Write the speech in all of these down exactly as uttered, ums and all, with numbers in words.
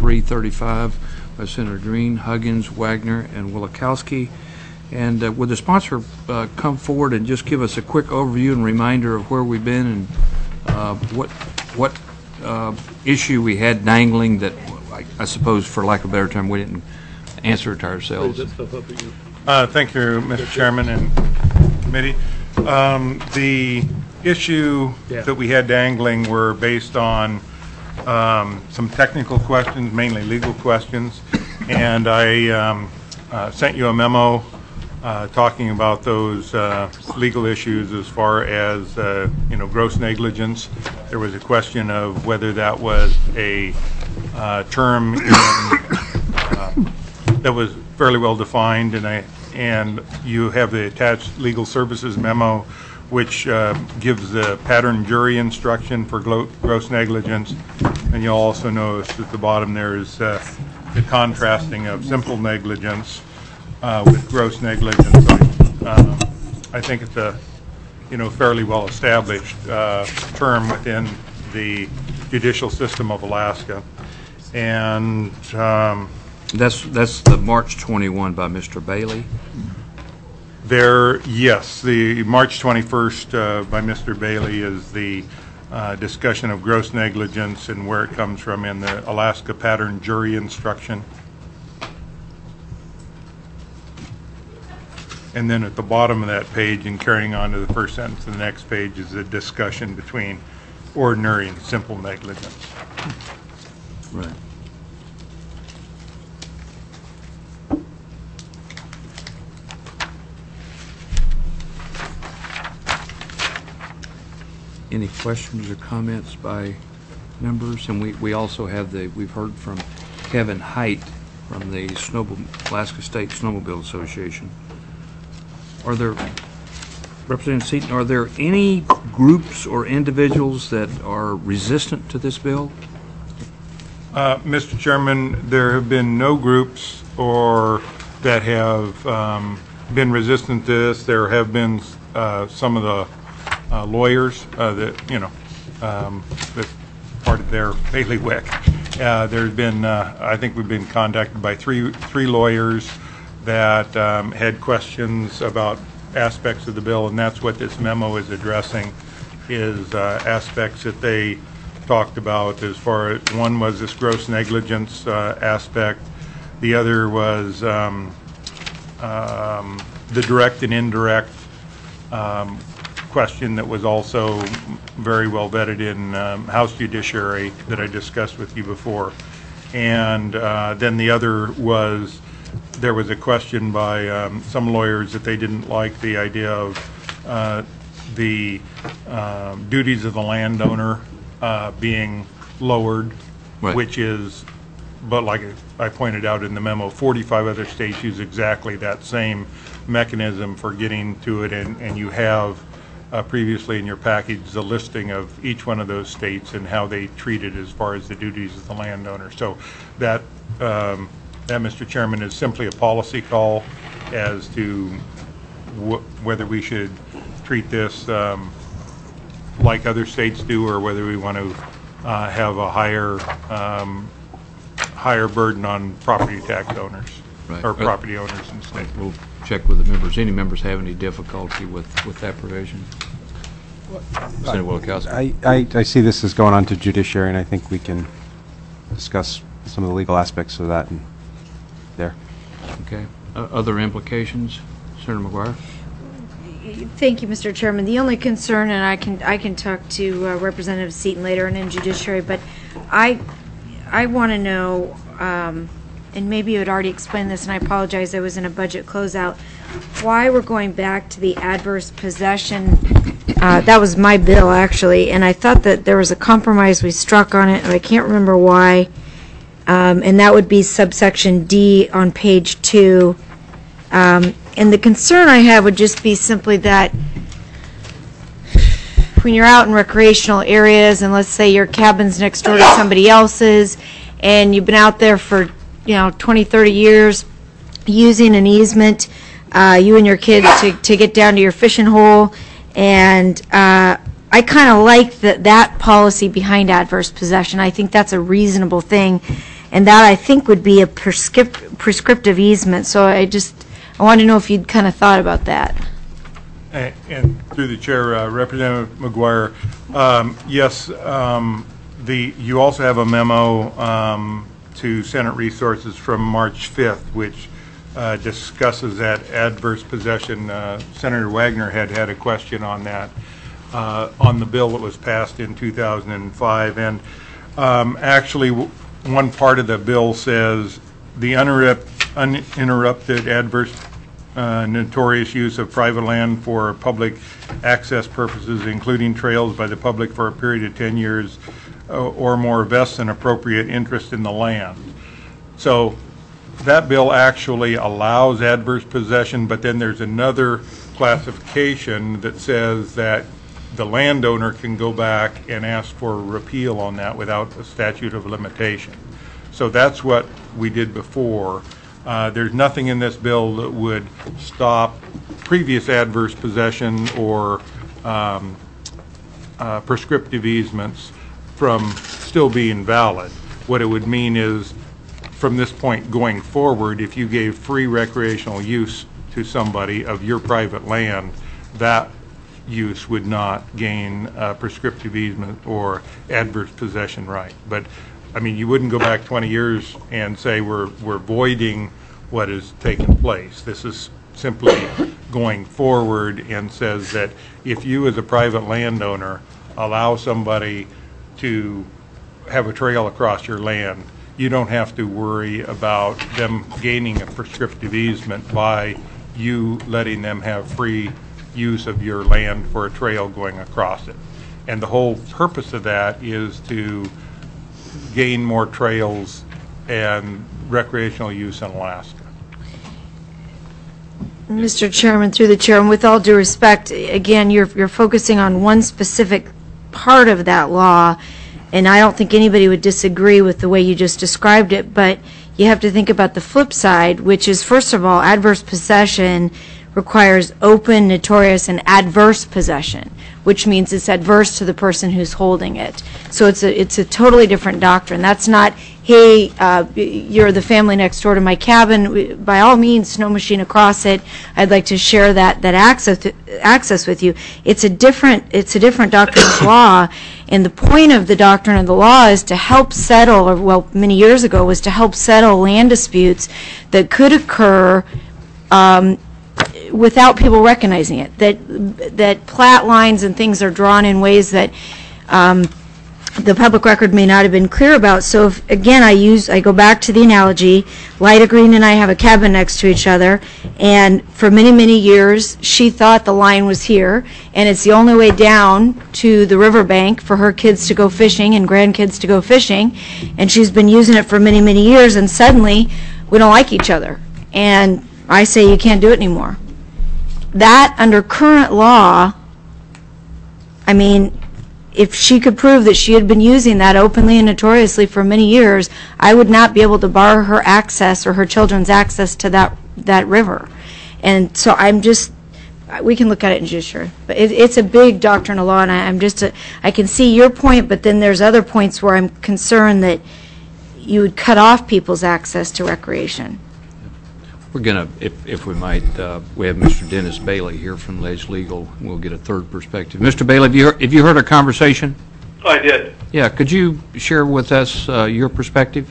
three thirty-five by Senator Green, Huggins, Wagner, and Wielechowski. And uh, would the sponsor uh, come forward and just give us a quick overview and reminder of where we've been and uh, what what uh, issue we had dangling that, I, I suppose, for lack of a better term, we didn't answer it to ourselves. Uh, thank you, Mister Chairman and committee. Um, the issue yeah. that we had dangling were based on um, some technical questions, mainly legal questions, and I um, uh, sent you a memo uh, talking about those uh, legal issues as far as uh, you know, gross negligence. There was a question of whether that was a uh, term in, uh, that was fairly well defined, and I and you have the attached legal services memo, which uh, gives the pattern jury instruction for gross negligence, and you'll also notice at the bottom there is uh, the contrasting of simple negligence uh, with gross negligence. Uh, I think it's a you know fairly well established uh, term within the judicial system of Alaska, and um, That's that's the March twenty-one by Mister Bailey. There, yes, the March twenty-first uh, by Mister Bailey is the uh, discussion of gross negligence and where it comes from in the Alaska pattern jury instruction. And then at the bottom of that page, and carrying on to the first sentence of the next page, is a discussion between ordinary and simple negligence. Right. Any questions or comments by members? And we, we also have the, we've heard from Kevin Height from the Snowmobile, Alaska State Snowmobile Association. Are there, Representative Seaton, are there any groups or individuals that are resistant to this bill? Uh, Mister Chairman, there have been no groups or that have um, been resistant to this. There have been uh, some of the Uh, lawyers uh, that you know um, that part of their bailiwick. Uh, there's been uh, I think we've been contacted by three three lawyers that um, had questions about aspects of the bill, and that's what this memo is addressing, is uh, aspects that they talked about. As far as one was this gross negligence uh, aspect, the other was um, um, the direct and indirect um, question that was also very well vetted in um, House Judiciary that I discussed with you before. And uh, then the other was, there was a question by um, some lawyers that they didn't like the idea of uh, the uh, duties of the landowner uh, being lowered, right. Which is, but like I pointed out in the memo, forty-five other states use exactly that same mechanism for getting to it, and, and you have Uh, previously in your package the listing of each one of those states and how they treat it as far as the duties of the landowner. So that, um, that Mister Chairman, is simply a policy call as to wh whether we should treat this um, like other states do, or whether we want to uh, have a higher um, higher burden on property tax owners, right. or property uh, owners in the state. We'll check with the members. Any members have any difficulty with, with that provision? Senator Wielechowski. I, I, I see this as going on to judiciary, and I think we can discuss some of the legal aspects of that and there. Okay. Uh, other implications? Senator McGuire? Thank you, Mister Chairman. The only concern, and I can I can talk to uh, Representative Seaton later and in judiciary, but I I want to know, um, and maybe you had already explained this, and I apologize, I was in a budget closeout, why we're going back to the adverse possession. Uh, that was my bill, actually, and I thought that there was a compromise we struck on it, and I can't remember why, um, and that would be subsection D on page two. Um, and the concern I have would just be simply that when you're out in recreational areas, and let's say your cabin's next door to somebody else's, and you've been out there for, you know, twenty, thirty years using an easement, uh, you and your kids to, to get down to your fishing hole, and uh, I kind of like that that policy behind adverse possession. I think that's a reasonable thing, and that, I think, would be a prescript- prescriptive easement. So I just, I want to know if you'd kind of thought about that. And, and through the chair, uh, Representative McGuire, um, yes, um, the you also have a memo um, to Senate Resources from March fifth, which uh, discusses that adverse possession. Uh, Senator Wagner had had a question on that, uh, on the bill that was passed in two thousand five. And um, actually, w one part of the bill says the uninterrupt, uninterrupted adverse Uh, notorious use of private land for public access purposes, including trails by the public for a period of ten years uh, or more, vests an appropriate interest in the land. So that bill actually allows adverse possession, but then there's another classification that says that the landowner can go back and ask for a repeal on that without a statute of limitation. So that's what we did before. Uh, there's nothing in this bill that would stop previous adverse possession or um, uh, prescriptive easements from still being valid. What it would mean is, from this point going forward, if you gave free recreational use to somebody of your private land, that use would not gain a prescriptive easement or adverse possession right. But I mean, you wouldn't go back twenty years and say we're, we're voiding what has taken place. This is simply going forward and says that if you as a private landowner allow somebody to have a trail across your land, you don't have to worry about them gaining a prescriptive easement by you letting them have free use of your land for a trail going across it. And the whole purpose of that is to gain more trails and recreational use in Alaska. Mister Chairman, through the chair, and with all due respect, again, you're, you're focusing on one specific part of that law, and I don't think anybody would disagree with the way you just described it, but you have to think about the flip side, which is, first of all, adverse possession requires open, notorious, and adverse possession, which means it's adverse to the person who's holding it. So it's a, it's a totally different doctrine. That's not, hey, uh, you're the family next door to my cabin, by all means, snow machine across it, I'd like to share that, that access, access with you. It's a different, it's a different doctrine of law, and the point of the doctrine of the law is to help settle, or well, many years ago, was to help settle land disputes that could occur um, without people recognizing it, that that plat lines and things are drawn in ways that um, the public record may not have been clear about. So if, again, I use, I go back to the analogy, Lyda Green and I have a cabin next to each other, and for many, many years, she thought the line was here, and it's the only way down to the riverbank for her kids to go fishing and grandkids to go fishing, and she's been using it for many, many years, and suddenly, we don't like each other, and I say you can't do it anymore. That, under current law, I mean, if she could prove that she had been using that openly and notoriously for many years, I would not be able to bar her access or her children's access to that that river. And so I'm just, we can look at it in judiciary, but it, it's a big doctrinal law, and I, I'm just, a, I can see your point, but then there's other points where I'm concerned that you would cut off people's access to recreation. We're going to, if, if we might, uh, we have Mister Dennis Bailey here from Ledge Legal. We'll get a third perspective. Mister Bailey, have you heard, have you heard our conversation? I did. Yeah, could you share with us uh, your perspective?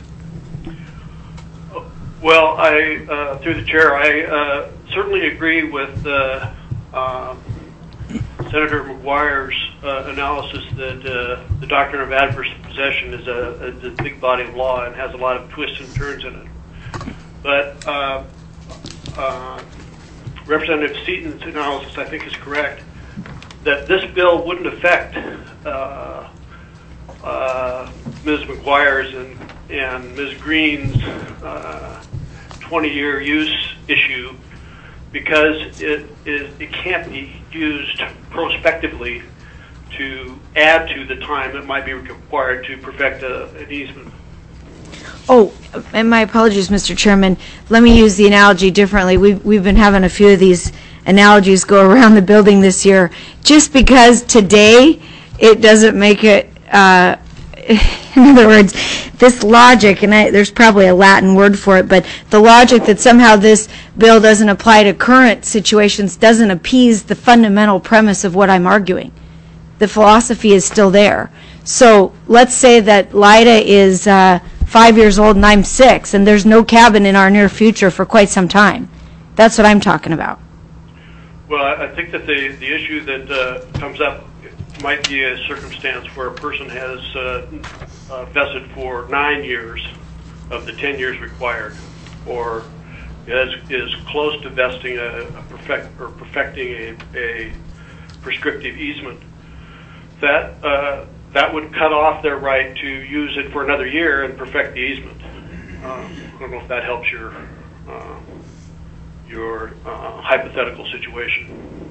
Well, I, uh, through the chair, I uh, certainly agree with uh, uh, Senator McGuire's uh, analysis that uh, the doctrine of adverse possession is a, a, a big body of law and has a lot of twists and turns in it. But uh, uh, Representative Seaton's analysis, I think, is correct, that this bill wouldn't affect uh, uh, Miz McGuire's and, and Miz Green's uh, twenty-year use issue, because it, it, it can't be used prospectively to add to the time that might be required to perfect a, an easement. Oh, and my apologies, Mister Chairman. Let me use the analogy differently. We've, we've been having a few of these analogies go around the building this year. Just because today it doesn't make it, uh, in other words, this logic, and I, there's probably a Latin word for it, but the logic that somehow this bill doesn't apply to current situations doesn't appease the fundamental premise of what I'm arguing. The philosophy is still there. So let's say that Lida is uh, five years old and I'm six, and there's no cabin in our near future for quite some time. That's what I'm talking about. Well, I I think that the, the issue that uh, comes up might be a circumstance where a person has uh, uh, vested for nine years of the ten years required, or is, is close to vesting a, a perfect, or perfecting a, a prescriptive easement. That, uh, that would cut off their right to use it for another year and perfect the easement. Uh, I don't know if that helps your, uh, your uh, hypothetical situation.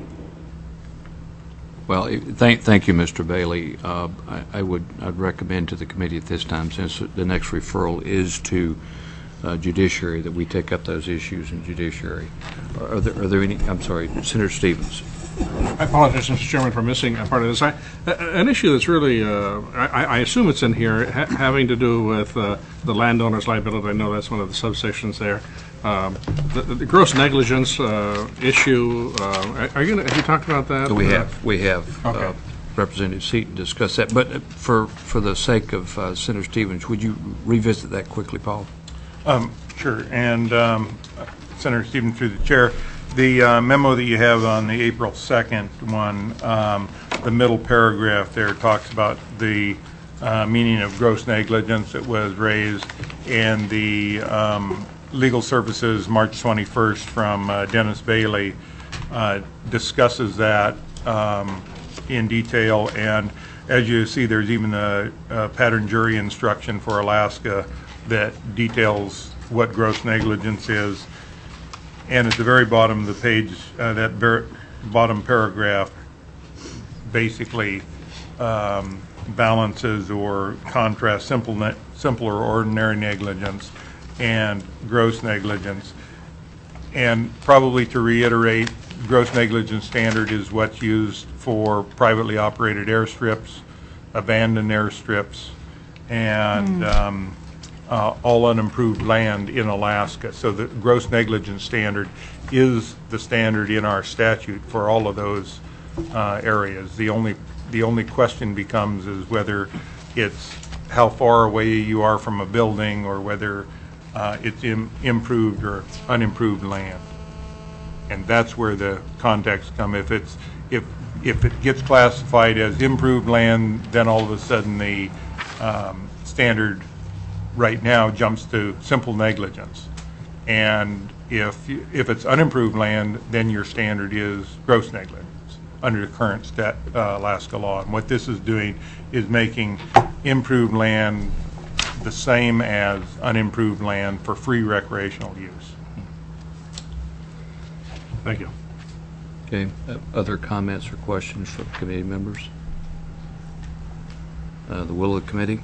Well, it- thank, thank you, Mister Bailey. Uh, I I would, I'd recommend to the committee at this time, since the next referral is to uh, judiciary, that we take up those issues in judiciary. Are are there, are there any, I'm sorry, Senator Stevens. I apologize, Mister Chairman, for missing a part of this. I, a- an issue that's really, uh, I, I assume it's in here, ha- having to do with uh, the landowner's liability. I know that's one of the subsections there. Um, the, the gross negligence uh, issue. Uh, are you? Gonna, have you talked about that? We have, we have. Okay. uh, Representative Seaton discussed that, but uh, for, for the sake of uh, Senator Stevens, would you revisit that quickly, Paul? Um, Sure, and um, Senator Stevens, through the chair, the uh, memo that you have on the April second one, um, the middle paragraph there talks about the uh, meaning of gross negligence that was raised, and the um, legal services March twenty-first from uh, Dennis Bailey uh, discusses that um, in detail, and as you see, there's even a, a pattern jury instruction for Alaska that details what gross negligence is. And at the very bottom of the page, uh, that ver- bottom paragraph basically um, balances or contrasts simple ne- simple or ordinary negligence and gross negligence. And probably to reiterate, gross negligence standard is what's used for privately operated airstrips, abandoned airstrips, and um, uh, all unimproved land in Alaska. So the gross negligence standard is the standard in our statute for all of those uh, areas. The only the only question becomes is whether it's how far away you are from a building, or whether uh, it's im- improved or unimproved land. And that's where the context come. If it's if if it gets classified as improved land, then all of a sudden the um, standard right now jumps to simple negligence. And if you- if it's unimproved land, then your standard is gross negligence under the current stat, uh, Alaska law. And what this is doing is making improved land the same as unimproved land for free recreational use. Thank you. Okay, uh, other comments or questions from committee members? Uh, The will of the committee?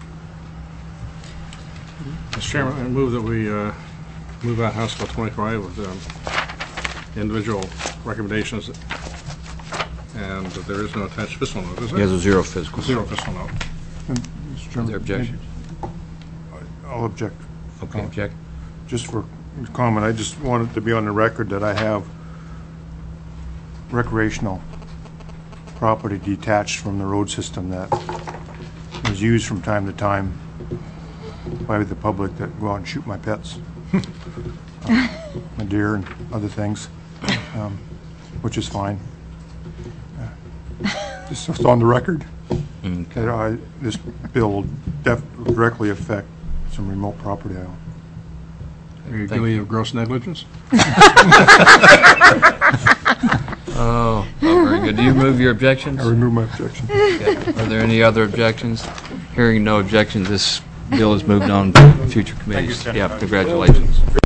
Mister Chairman, I move that we uh, move out House Bill twenty-five with um, individual recommendations, and that there is no attached fiscal note, is He has there? a zero fiscal. Zero fiscal note. Mister Is Chairman, there objections? I'll object. Okay, Jack? Just for comment, I just wanted to be on the record that I have recreational property detached from the road system that is used from time to time by the public that go out and shoot my pets, uh, my deer and other things, um, which is fine. Uh, Just just on the record, that I, this bill will def- directly affect some remote property I own. Are you Thank guilty of gross negligence? Oh, oh, very good. Do you move your objections? I remove my objection. Okay. Are there any other objections? Hearing no objections, this bill is moved on to future committees. Senator. Yeah, congratulations.